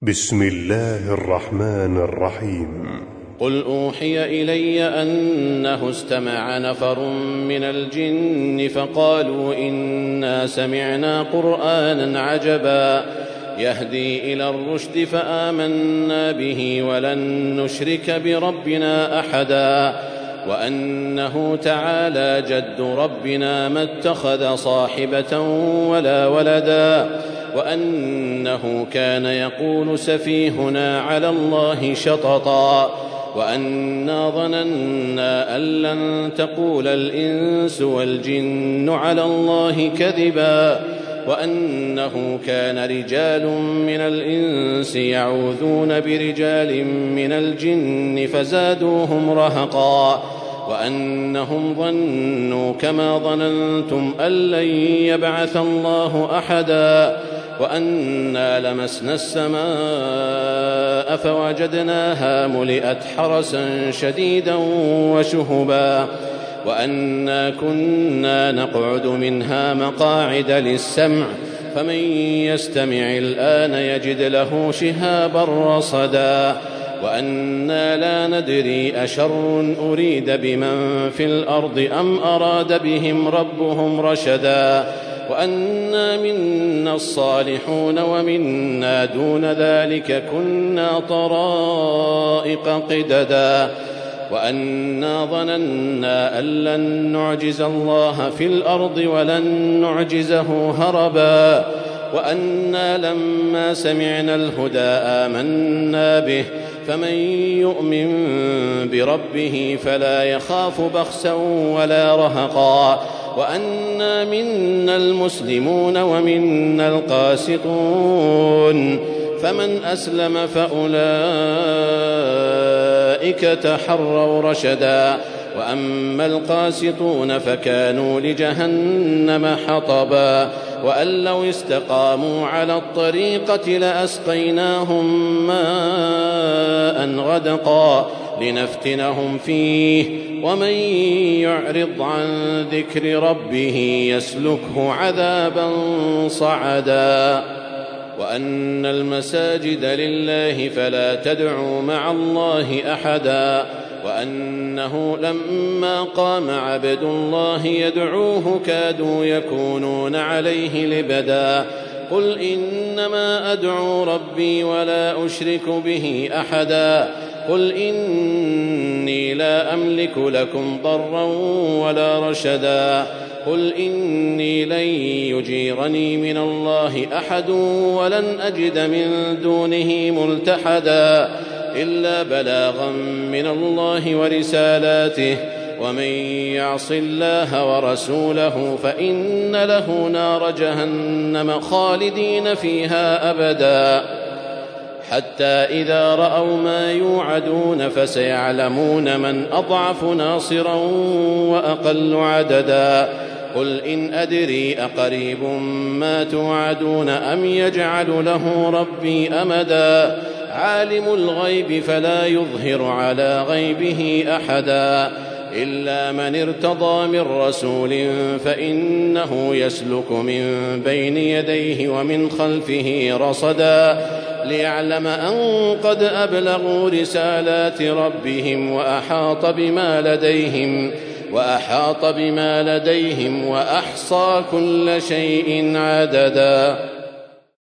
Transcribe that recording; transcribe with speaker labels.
Speaker 1: بسم الله الرحمن الرحيم.
Speaker 2: قل أوحي إلي أنه استمع نفر من الجن فقالوا إنا سمعنا قرآنا عجبا يهدي إلى الرشد فآمنا به ولن نشرك بربنا أحدا وأنه تعالى جد ربنا ما اتخذ صاحبة ولا ولدا وأنه كان يقول سفيهنا على الله شططا وأنا ظننا أن لن تقول الإنس والجن على الله كذبا وأنه كان رجال من الإنس يعوذون برجال من الجن فزادوهم رهقا وأنهم ظنوا كما ظننتم أن لن يبعث الله أحدا وأنا لمسنا السماء فوجدناها ملئت حرسا شديدا وشهبا وأنا كنا نقعد منها مقاعد للسمع فمن يستمع الآن يجد له شهابا رصدا وأنا لا ندري أشر أريد بمن في الأرض أم أراد بهم ربهم رشدا وأنا منا الصالحون ومنا دون ذلك كنا طرائق قددا وأنا ظننا أن لن نعجز الله في الأرض ولن نعجزه هربا وأنا لما سمعنا الهدى آمنا به فمن يؤمن بربه فلا يخاف بخسا ولا رهقا وأنا منا المسلمون ومنا القاسطون فمن أسلم فأولئك تحروا رشدا وأما القاسطون فكانوا لجهنم حطبا وأن لو استقاموا على الطريقة لأسقيناهم ماء غدقا لنفتنهم فيه ومن يعرض عن ذكر ربه يسلكه عذابا صعدا وأن المساجد لله فلا تدعوا مع الله أحدا وأنه لما قام عبد الله يدعوه كادوا يكونون عليه لبدا قل إنما أدعو ربي ولا أشرك به أحدا قل إني لا أملك لكم ضرا ولا رشدا قل إني لن يجيرني من الله أحد ولن أجد من دونه ملتحدا إلا بلاغا من الله ورسالاته ومن يعص الله ورسوله فإن له نار جهنم خالدين فيها أبدا حتى إذا رأوا ما يوعدون فسيعلمون من أضعف ناصرا وأقل عددا قل إن أدري أقريب ما توعدون أم يجعل له ربي أمدا عالم الغيب فلا يظهر على غيبه أحدا إلا من ارتضى من رسول فإنه يسلك من بين يديه ومن خلفه رصدا ليعلم أن قد أبلغوا رسالات ربهم وأحاط بما لديهم وأحصى كل شيء عددا.